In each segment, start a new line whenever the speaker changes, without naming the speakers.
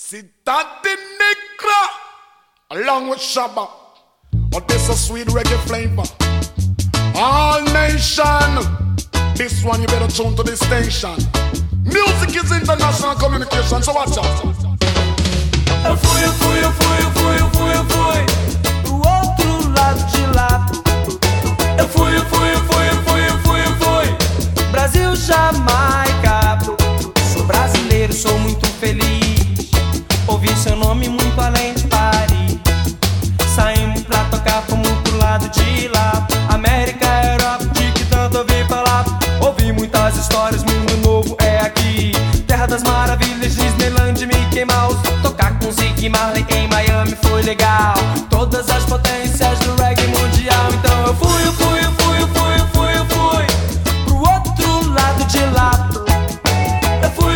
Cidade Negra, along with Shabba, but this a sweet reggae flavor. All nation, this one you better tune to this station. Music is international communication, so watch out.
Eu fui pro outro lado de lá. Eu fui Brasil, Jamaica. Sou brasileiro, sou muito feliz. Ouvi seu nome muito além de Paris. Saímos pra tocar, fomos pro lado de lá. América, Europa, de que tanto ouvi falar. Ouvi muitas histórias, mundo novo é aqui. Terra das maravilhas, Disneyland, Mickey Mouse. Tocar com Ziggy Marley em Miami foi legal. Todas as potências do reggae mundial. Então eu fui pro outro lado de lá. Eu fui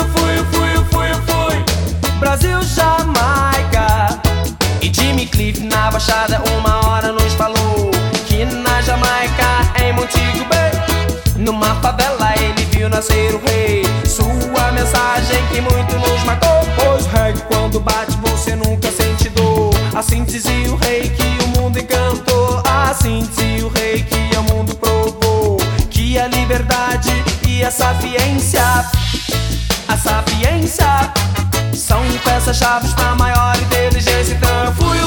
Brasil, Jamaica. E Jimmy Cliff na Baixada uma hora nos falou que na Jamaica, em Montego Bay, numa favela ele viu nascer o rei. Sua mensagem que muito nos marcou, pois reggae quando bate você nunca sente dor. Assim dizia o rei que o mundo encantou. Assim dizia o rei que o mundo provou que a liberdade e a sapiência são peças-chave pra maior inteligência. Então eu fui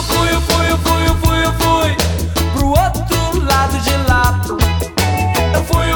pro outro lado de lá. Eu fui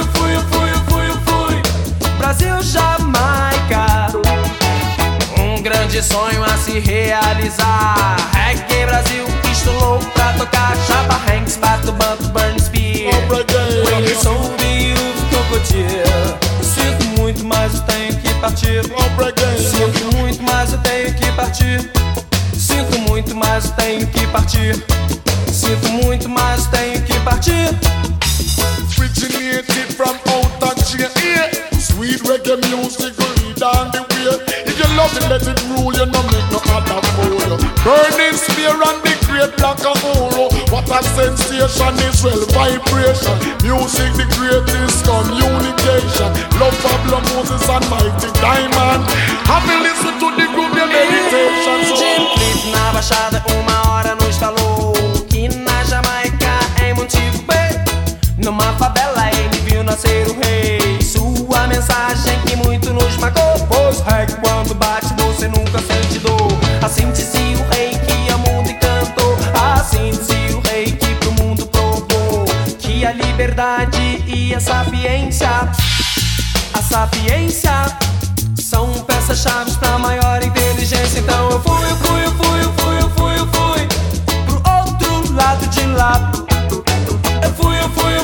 Brasil, Jamaica. Um grande sonho a se realizar. Reggae Brasil, estou louco pra tocar. Chapa Hanks, Bato Banto, Burn Spear. When sou viúvo, Cocotier. Sinto muito, mas eu tenho que partir. Sinto muito, mas eu tenho que partir. Sinto muito, mas eu tenho que partir. Sinto muito, mas eu tenho que partir.
Originated from out of here. Sweet reggae music will lead on the way. If you love it, let it rule. You no make no other fool. Burning spear and the great black hole. What a sensation is real vibration. Music the greatest communication. Love Pablo Moses and Mighty Diamond. Have you listened to the group your meditation?
Jim Cliff na Baixada uma hora nos falou que na Jamaica, em Montego Bay, numa favela ele viu nascer o rei. Sua mensagem que muito nos marcou, pois reggae quando bate você nunca sente dor. Assim dizia o rei que o mundo encantou. Assim dizia o rei que pro mundo provou que a liberdade e a sapiência são peças-chave pra maior inteligência. Então eu fui pro outro lado de lá. Eu fui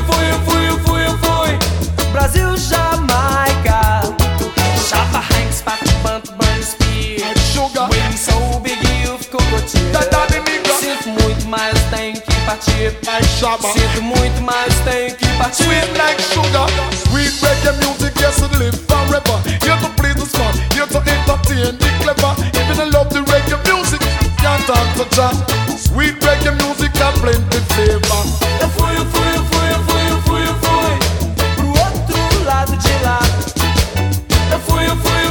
Brasil, Jamaica. Chapa Hanks, Bato Banto, Burn Spear. Willie Soul, Big Youth, Cocotier. Sinto muito, mas tenho que partir. Sinto muito, mas tenho que partir.
Sweet like sugar, sweet reggae music, yes it live forever. Here to please the smart, here to entertain the clever. If you don't love the reggae music, can't talk to Jah. Sweet reggae music got plenty flavor.
Eu fui pro outro lado de lá. Eu fui